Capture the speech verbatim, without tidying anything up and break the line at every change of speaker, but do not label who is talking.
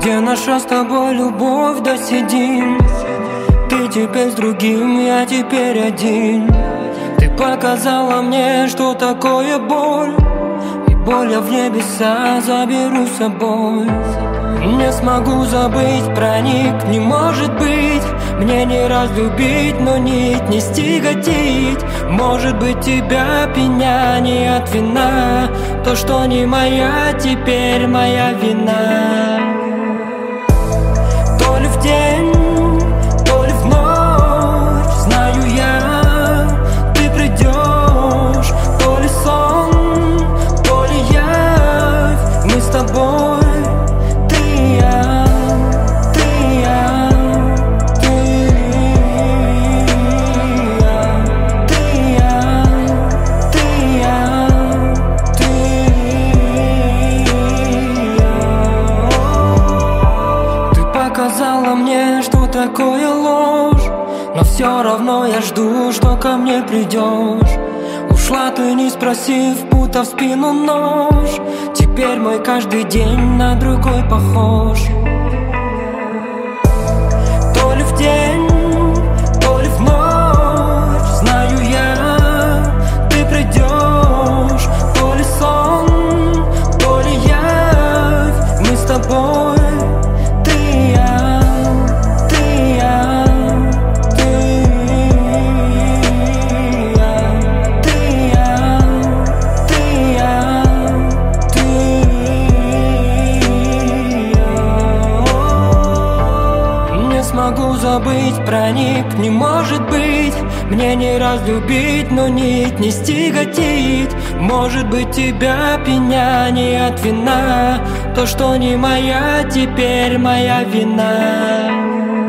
Где наша с тобой любовь, да сидим? Ты теперь с другим, я теперь один. Ты показала мне, что такое боль, и боль я в небеса заберу с собой. Не смогу забыть про них, не может быть. Мне не разлюбить, но нить не стяготить. Может быть, тебя пьянее от вина. То, что не моя, теперь моя вина. То ли в день, то ли в ночь, знаю я, ты придешь. То ли сон, то ли явь, мы с тобой. Показала мне, что такое ложь, но все равно я жду, что ко мне придешь. Ушла ты, не спросив, будто в спину нож. Теперь мой каждый день на другой похож. То ли в день, то ли в ночь, знаю я, ты придешь. То ли сон, то ли явь, мы с тобой. Могу забыть про них, не может быть. Мне не разлюбить, но нить не стяготить. Может быть, тебя пьянее от вина. То, что не моя, теперь моя вина.